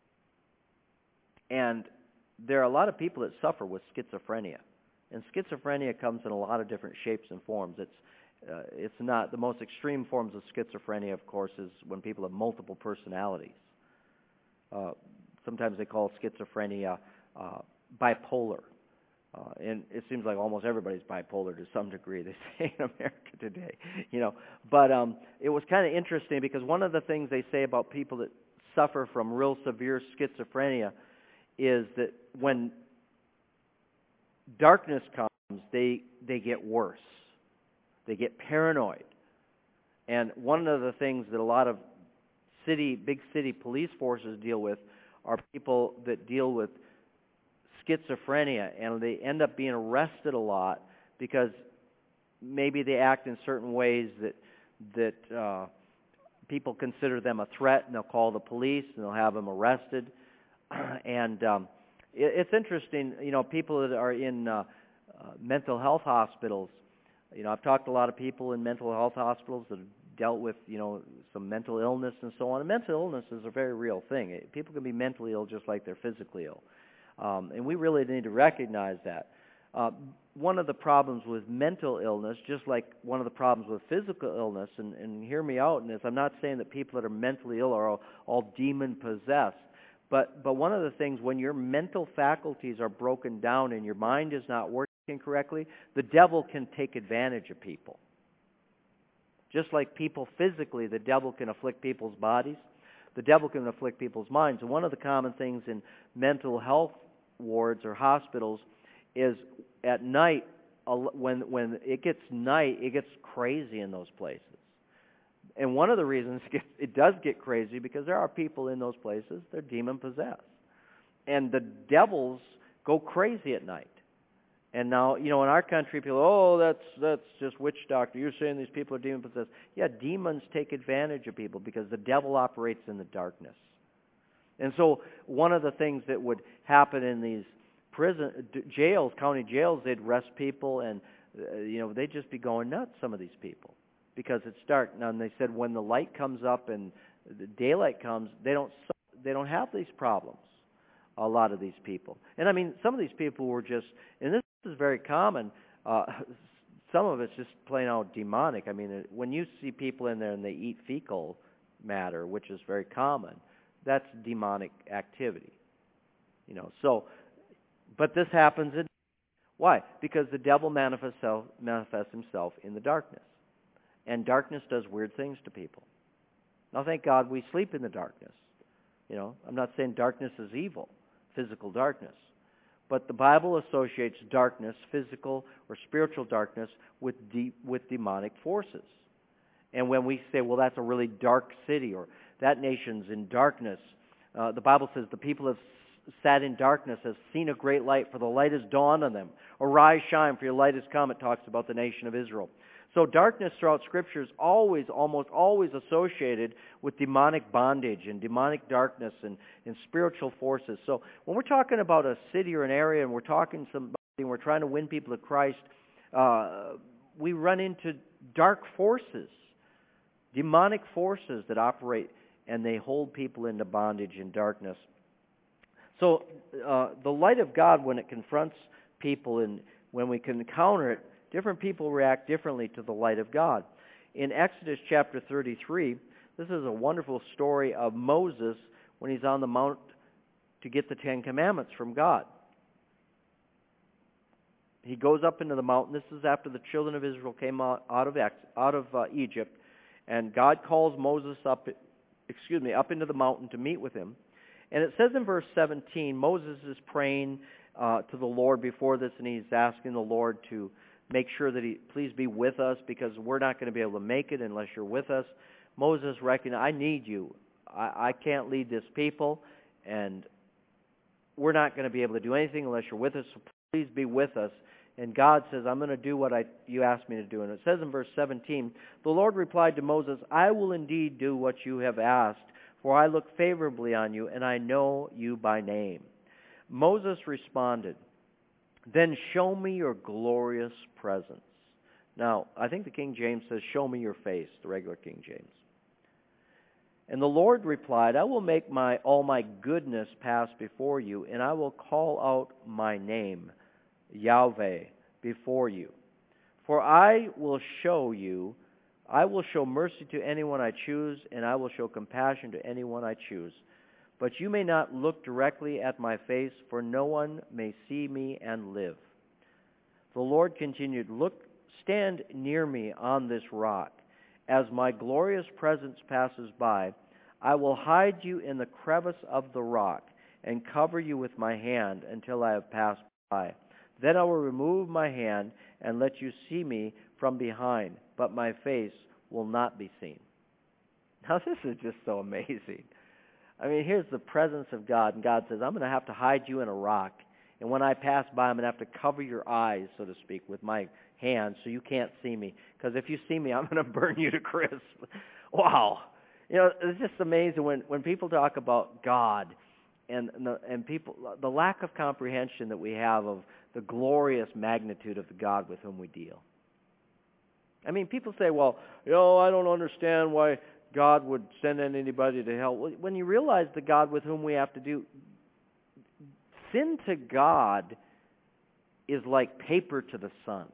And there are a lot of people that suffer with schizophrenia. And schizophrenia comes in a lot of different shapes and forms. It's not, the most extreme forms of schizophrenia, of course, is when people have multiple personalities. Sometimes they call schizophrenia bipolar. And it seems like almost everybody's bipolar to some degree, they say in America today. But it was kind of interesting because one of the things they say about people that suffer from real severe schizophrenia is that when darkness comes, they get worse. They get paranoid. And one of the things that a lot of big city police forces deal with are people that deal with schizophrenia, and they end up being arrested a lot because maybe they act in certain ways that people consider them a threat, and they'll call the police and they'll have them arrested. And it's interesting, people that are in mental health hospitals. I've talked to a lot of people in mental health hospitals that have dealt with, some mental illness and so on. And mental illness is a very real thing. People can be mentally ill just like they're physically ill. And we really need to recognize that. One of the problems with mental illness, just like one of the problems with physical illness, and hear me out in this, I'm not saying that people that are mentally ill are all demon-possessed, but one of the things, when your mental faculties are broken down and your mind is not working correctly, the devil can take advantage of people. Just like people physically, the devil can afflict people's bodies. The devil can afflict people's minds. And one of the common things in mental health wards or hospitals is at night, when it gets night, it gets crazy in those places. And one of the reasons it does get crazy because there are people in those places, they're demon-possessed. And the devils go crazy at night. And now, in our country, people, that's just witch doctor. You're saying these people are demon-possessed. Yeah, demons take advantage of people because the devil operates in the darkness. And so one of the things that would happen in these jails, county jails, they'd arrest people and, they'd just be going nuts, some of these people, because it's dark. Now, and they said when the light comes up and the daylight comes, they don't have these problems, a lot of these people. And I mean, some of these people were just, and this is very common, some of it's just plain out demonic. I mean, when you see people in there and they eat fecal matter, which is very common, that's demonic activity. But this happens why? Because the devil manifests himself in the darkness. And darkness does weird things to people. Now, thank God we sleep in the darkness. I'm not saying darkness is evil, physical darkness. But the Bible associates darkness, physical or spiritual darkness, with demonic forces. And when we say, well, that's a really dark city, or that nation's in darkness, the Bible says the people have sat in darkness has seen a great light, for the light has dawned on them. Arise, shine, for your light has come. It talks about the nation of Israel. So darkness throughout Scripture is almost always associated with demonic bondage and demonic darkness and spiritual forces. So when we're talking about a city or an area and we're talking somebody and we're trying to win people to Christ, we run into dark forces, demonic forces that operate, and they hold people into bondage and darkness. So the light of God, when it confronts people and when we can encounter it, different people react differently to the light of God. In Exodus chapter 33, this is a wonderful story of Moses when he's on the mount to get the Ten Commandments from God. He goes up into the mountain. This is after the children of Israel came out of Egypt, and God calls Moses up into the mountain to meet with him. And it says in verse 17, Moses is praying to the Lord before this, and he's asking the Lord to make sure that he please be with us, because we're not going to be able to make it unless you're with us. Moses recognized, I need you. I can't lead this people, and we're not going to be able to do anything unless you're with us, so please be with us. And God says, I'm going to do what you asked me to do. And it says in verse 17, the Lord replied to Moses, I will indeed do what you have asked, for I look favorably on you, and I know you by name. Moses responded, then show me your glorious presence. Now, I think the King James says, show me your face, the regular King James. And the Lord replied, I will make all my goodness pass before you, and I will call out my name, Yahweh, before you. For I will show mercy to anyone I choose, and I will show compassion to anyone I choose. But you may not look directly at my face, for no one may see me and live. The Lord continued, stand near me on this rock. As my glorious presence passes by, I will hide you in the crevice of the rock and cover you with my hand until I have passed by. Then I will remove my hand and let you see me from behind, but my face will not be seen. Now, this is just so amazing. I mean, here's the presence of God, and God says, I'm going to have to hide you in a rock, and when I pass by, I'm going to have to cover your eyes, so to speak, with my hand so you can't see me, because if you see me, I'm going to burn you to crisp. Wow. It's just amazing when people talk about God and people, the lack of comprehension that we have of the glorious magnitude of the God with whom we deal. I mean, people say, well, I don't understand why God would send anybody to hell. Well, when you realize the God with whom we have to do, sin to God is like paper to the sun.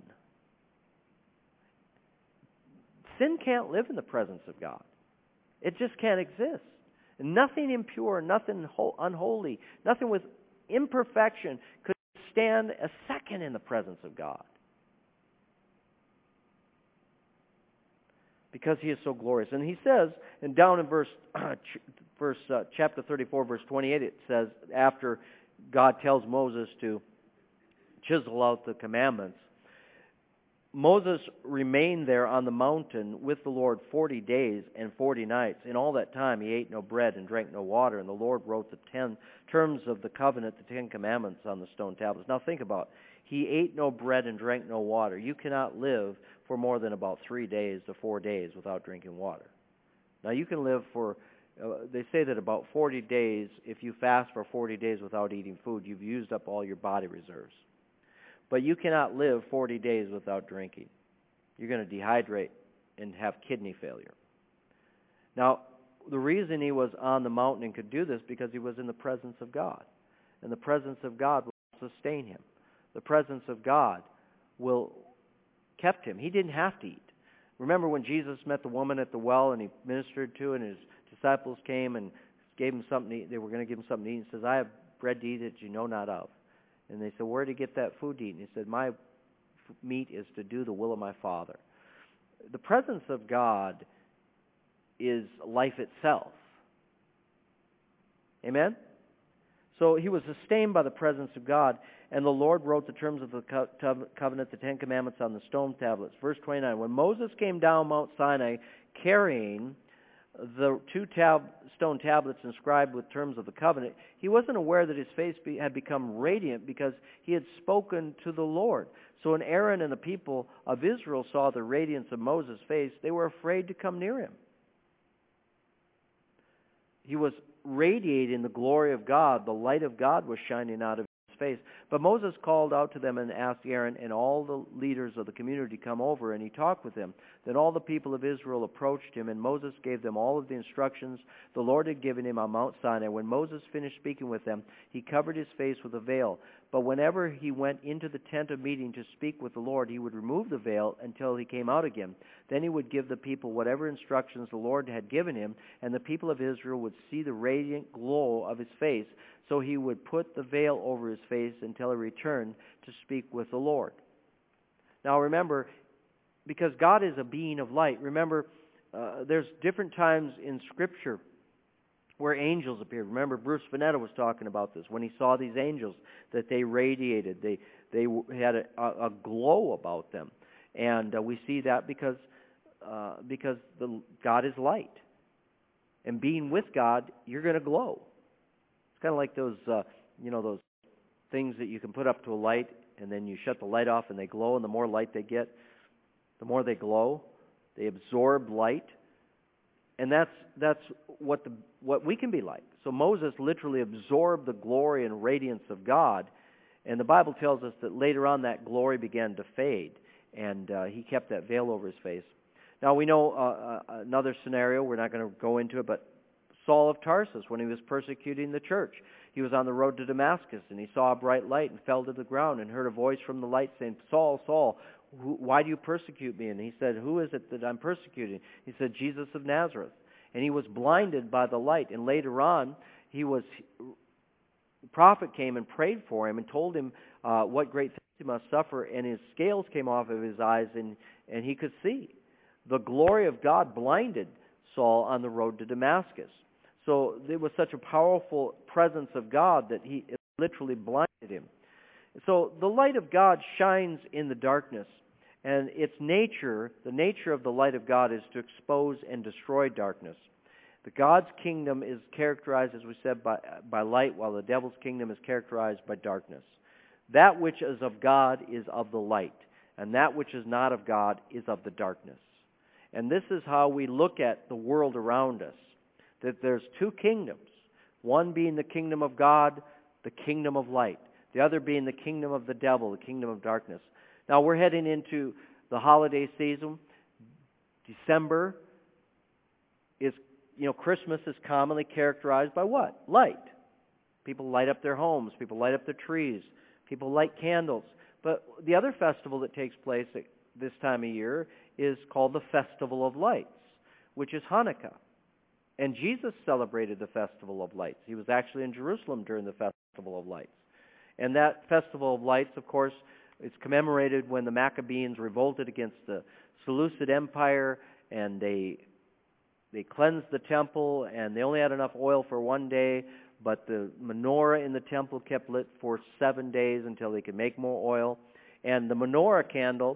Sin can't live in the presence of God. It just can't exist. Nothing impure, nothing unholy, nothing with imperfection could stand a second in the presence of God. because He is so glorious. And He says, and down in chapter 34, verse 28, it says, after God tells Moses to chisel out the commandments, Moses remained there on the mountain with the Lord 40 days and 40 nights. In all that time he ate no bread and drank no water, and the Lord wrote the 10 terms of the covenant, the 10 commandments, on the stone tablets. Now think about it. He ate no bread and drank no water. You cannot live for more than about 3 days to 4 days without drinking water. Now you can live for, they say that about 40 days, if you fast for 40 days without eating food, you've used up all your body reserves. But you cannot live 40 days without drinking. You're going to dehydrate and have kidney failure. Now, the reason he was on the mountain and could do this because he was in the presence of God. And the presence of God will sustain him. The presence of God will kept him. He didn't have to eat. Remember when Jesus met the woman at the well and he ministered to her, and his disciples came and gave him something to eat. They were going to give him something to eat. He says, I have bread to eat that you know not of. And they said, where did he get that food to eat? And he said, my meat is to do the will of my Father. The presence of God is life itself. Amen? So he was sustained by the presence of God, and the Lord wrote the terms of the covenant, the 10 commandments, on the stone tablets. Verse 29, when Moses came down Mount Sinai carrying the 2 stone tablets inscribed with terms of the covenant, he wasn't aware that his face had become radiant because he had spoken to the Lord. So when Aaron and the people of Israel saw the radiance of Moses' face, they were afraid to come near him. He was radiating the glory of God. The light of God was shining out of his face. But Moses called out to them and asked Aaron and all the leaders of the community to come over, and he talked with them. Then all the people of Israel approached him, and Moses gave them all of the instructions the Lord had given him on Mount Sinai. When Moses finished speaking with them, he covered his face with a veil. But whenever he went into the tent of meeting to speak with the Lord, he would remove the veil until he came out again. Then he would give the people whatever instructions the Lord had given him, and the people of Israel would see the radiant glow of his face. So he would put the veil over his face until he returned to speak with the Lord. Now remember, because God is a being of light, remember, there's different times in Scripture where angels appeared. Remember, Bruce Vanetta was talking about this. When he saw these angels, that they radiated. They had a glow about them. And we see that because God is light. And being with God, you're going to glow. It's kind of like those things that you can put up to a light, and then you shut the light off and they glow, and the more light they get, the more they glow. They absorb light. And that's what we can be like. So Moses literally absorbed the glory and radiance of God, and the Bible tells us that later on that glory began to fade, and he kept that veil over his face. Now we know another scenario, we're not going to go into it, but Saul of Tarsus, when he was persecuting the church, he was on the road to Damascus, and he saw a bright light and fell to the ground and heard a voice from the light saying, Saul, Saul, why do you persecute me? And he said, who is it that I'm persecuting? He said, Jesus of Nazareth. And he was blinded by the light. And later on, the prophet came and prayed for him and told him what great things he must suffer. And his scales came off of his eyes, and he could see. The glory of God blinded Saul on the road to Damascus. So there was such a powerful presence of God that it literally blinded him. So the light of God shines in the darkness. And its nature, the nature of the light of God, is to expose and destroy darkness. The God's kingdom is characterized, as we said, by light, while the devil's kingdom is characterized by darkness. That which is of God is of the light, and that which is not of God is of the darkness. And this is how we look at the world around us, that there's 2 kingdoms, one being the kingdom of God, the kingdom of light, the other being the kingdom of the devil, the kingdom of darkness. Now we're heading into the holiday season. December is, Christmas is commonly characterized by what? Light. People light up their homes. People light up their trees. People light candles. But the other festival that takes place at this time of year is called the Festival of Lights, which is Hanukkah. And Jesus celebrated the Festival of Lights. He was actually in Jerusalem during the Festival of Lights. And that Festival of Lights, of course, it's commemorated when the Maccabees revolted against the Seleucid Empire, and they cleansed the temple, and they only had enough oil for one day, but the menorah in the temple kept lit for 7 days until they could make more oil. And the menorah candle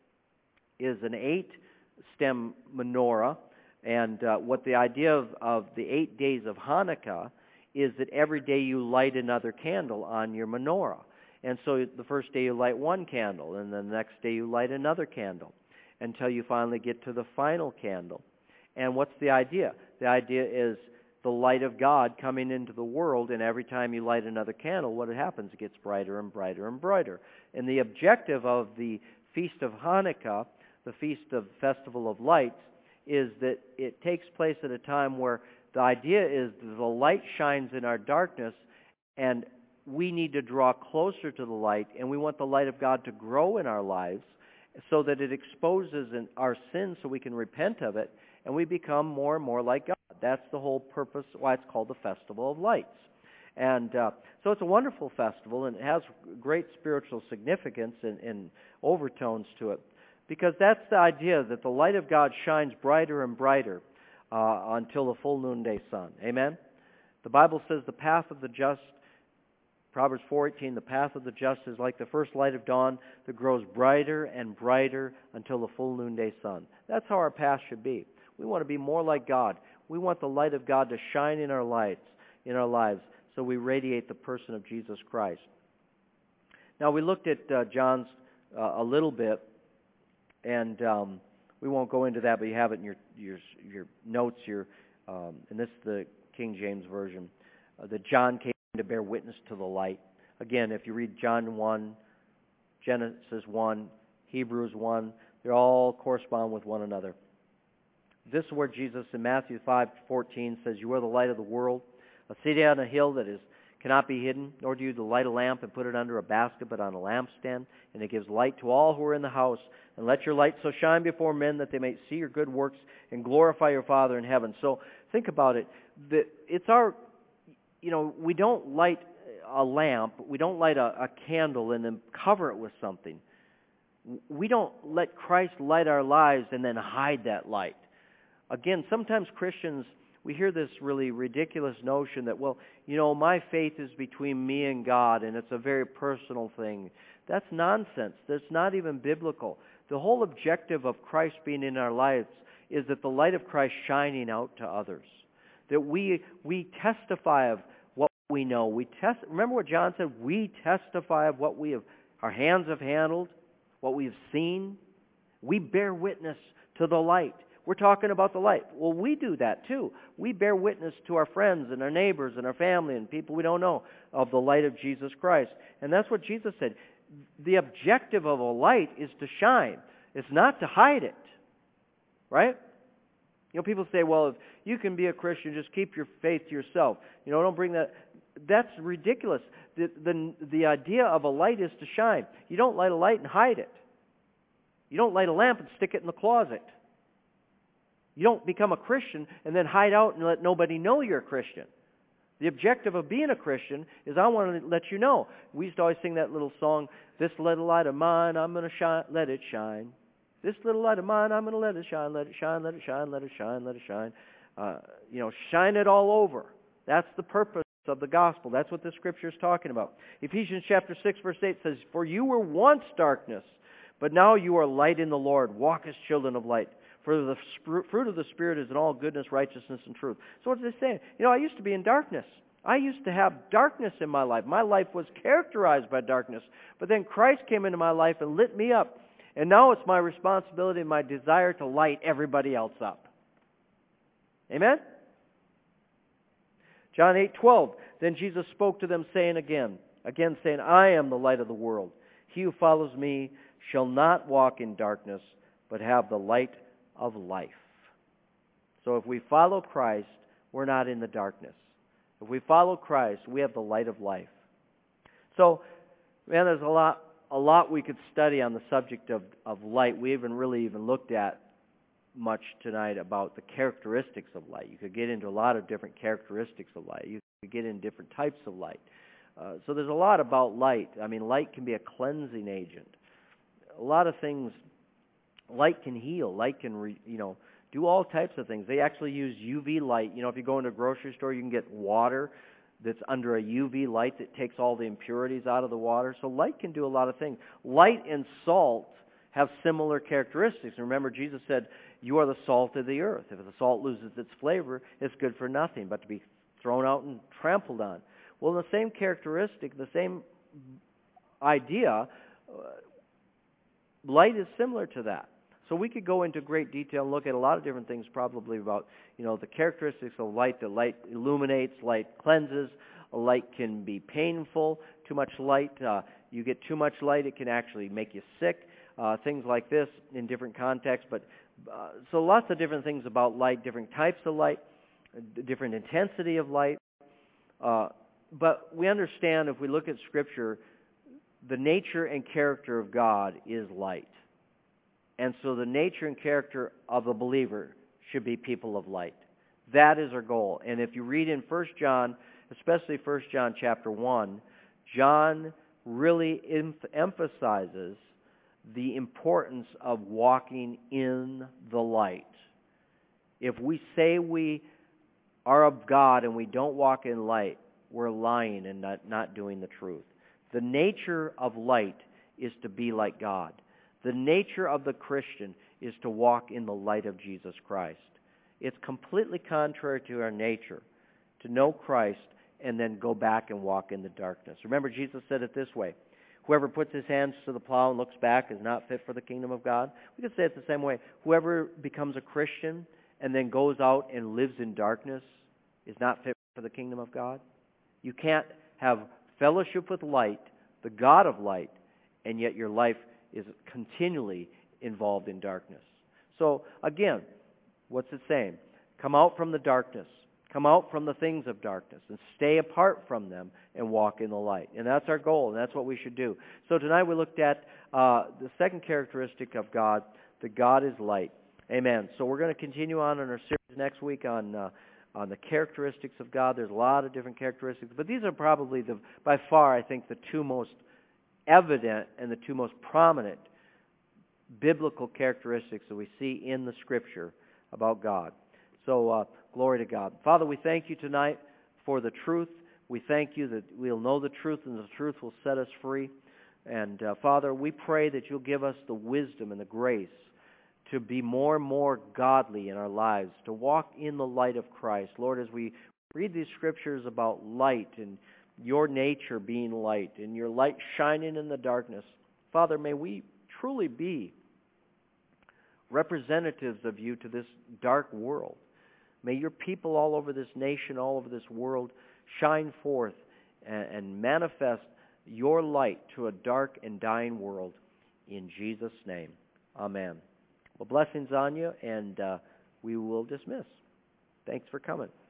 is an 8-stem menorah, and what the idea of the 8 days of Hanukkah is that every day you light another candle on your menorah. And so the first day you light one candle, and then the next day you light another candle, until you finally get to the final candle. And what's the idea? The idea is the light of God coming into the world, and every time you light another candle, what happens? It gets brighter and brighter and brighter. And the objective of the Feast of Hanukkah, the Feast of Festival of Lights, is that it takes place at a time where the idea is that the light shines in our darkness, and we need to draw closer to the light, and we want the light of God to grow in our lives so that it exposes our sins so we can repent of it, and we become more and more like God. That's the whole purpose, why it's called the Festival of Lights. And so it's a wonderful festival, and it has great spiritual significance and overtones to it, because that's the idea, that the light of God shines brighter and brighter until the full noonday sun. Amen? The Bible says the path of the just, Proverbs 4:18, the path of the just is like the first light of dawn that grows brighter and brighter until the full noonday sun. That's how our path should be. We want to be more like God. We want the light of God to shine in our lives, so we radiate the person of Jesus Christ. Now, we looked at John's a little bit, and we won't go into that, but you have it in your notes here, and this is the King James Version, that John came to bear witness to the light. Again, if you read John 1, Genesis 1, Hebrews 1, they all correspond with one another. This is where Jesus in Matthew 5:14 says, "You are the light of the world. A city on a hill that cannot be hidden, nor do you light a lamp and put it under a basket, but on a lampstand, and it gives light to all who are in the house. And let your light so shine before men that they may see your good works and glorify your Father in heaven." So think about it. It's our, we don't light a lamp, we don't light a candle and then cover it with something. We don't let Christ light our lives and then hide that light. Again, sometimes Christians, we hear this really ridiculous notion that, my faith is between me and God, and it's a very personal thing. That's nonsense. That's not even biblical. The whole objective of Christ being in our lives is that the light of Christ shining out to others. That we testify of what we know. Remember what John said? We testify of what our hands have handled, what we have seen. We bear witness to the light. We're talking about the light. Well, we do that too. We bear witness to our friends and our neighbors and our family and people we don't know of the light of Jesus Christ. And that's what Jesus said. The objective of a light is to shine. It's not to hide it. Right? People say, well, if you can be a Christian, just keep your faith to yourself. Don't bring that. That's ridiculous. The idea of a light is to shine. You don't light a light and hide it. You don't light a lamp and stick it in the closet. You don't become a Christian and then hide out and let nobody know you're a Christian. The objective of being a Christian is I want to let you know. We used to always sing that little song, "This little light of mine, I'm going to let it shine. This little light of mine, I'm going to let it shine, let it shine, let it shine, let it shine, let it shine." Shine it all over. That's the purpose of the gospel. That's what the Scripture is talking about. Ephesians chapter 6, verse 8 says, "For you were once darkness, but now you are light in the Lord. Walk as children of light. For the fruit of the Spirit is in all goodness, righteousness, and truth." So what's it saying? I used to be in darkness. I used to have darkness in my life. My life was characterized by darkness. But then Christ came into my life and lit me up. And now it's my responsibility and my desire to light everybody else up. Amen? John 8:12. Then Jesus spoke to them, saying again saying, "I am the light of the world. He who follows me shall not walk in darkness, but have the light of life." So if we follow Christ, we're not in the darkness. If we follow Christ, we have the light of life. So, there's a lot we could study on the subject of light. We haven't really even looked at much tonight about the characteristics of light. You could get into a lot of different characteristics of light. You could get into different types of light. So there's a lot about light. Light can be a cleansing agent. A lot of things. Light can heal. Light can, do all types of things. They actually use UV light. You know, if you go into a grocery store, you can get water that's under a UV light that takes all the impurities out of the water. So light can do a lot of things. Light and salt have similar characteristics. And remember, Jesus said, you are the salt of the earth. If the salt loses its flavor, it's good for nothing but to be thrown out and trampled on. Well, the same characteristic, the same idea, light is similar to that. So we could go into great detail and look at a lot of different things probably about, the characteristics of light. That light illuminates, light cleanses, light can be painful. Too much light, you get too much light, it can actually make you sick. Things like this in different contexts. But so lots of different things about light, different types of light, different intensity of light. But we understand if we look at Scripture, the nature and character of God is light. And so the nature and character of a believer should be people of light. That is our goal. And if you read in 1 John, especially 1 John chapter 1, John really emphasizes the importance of walking in the light. If we say we are of God and we don't walk in light, we're lying and not doing the truth. The nature of light is to be like God. The nature of the Christian is to walk in the light of Jesus Christ. It's completely contrary to our nature to know Christ and then go back and walk in the darkness. Remember, Jesus said it this way, whoever puts his hands to the plow and looks back is not fit for the kingdom of God. We could say it the same way. Whoever becomes a Christian and then goes out and lives in darkness is not fit for the kingdom of God. You can't have fellowship with light, the God of light, and yet your life is continually involved in darkness. So, again, what's it saying? Come out from the darkness. Come out from the things of darkness and stay apart from them and walk in the light. And that's our goal, and that's what we should do. So tonight we looked at the second characteristic of God, that God is light. Amen. So we're going to continue on in our series next week on the characteristics of God. There's a lot of different characteristics, but these are probably, by far, I think, the two most evident and the two most prominent biblical characteristics that we see in the Scripture about God. So, glory to God. Father, we thank you tonight for the truth. We thank you that we'll know the truth and the truth will set us free. And, Father, we pray that you'll give us the wisdom and the grace to be more and more godly in our lives, to walk in the light of Christ. Lord, as we read these Scriptures about light and your nature being light and your light shining in the darkness, Father, may we truly be representatives of you to this dark world. May your people all over this nation, all over this world, shine forth and manifest your light to a dark and dying world. In Jesus' name, amen. Well, blessings on you, and we will dismiss. Thanks for coming.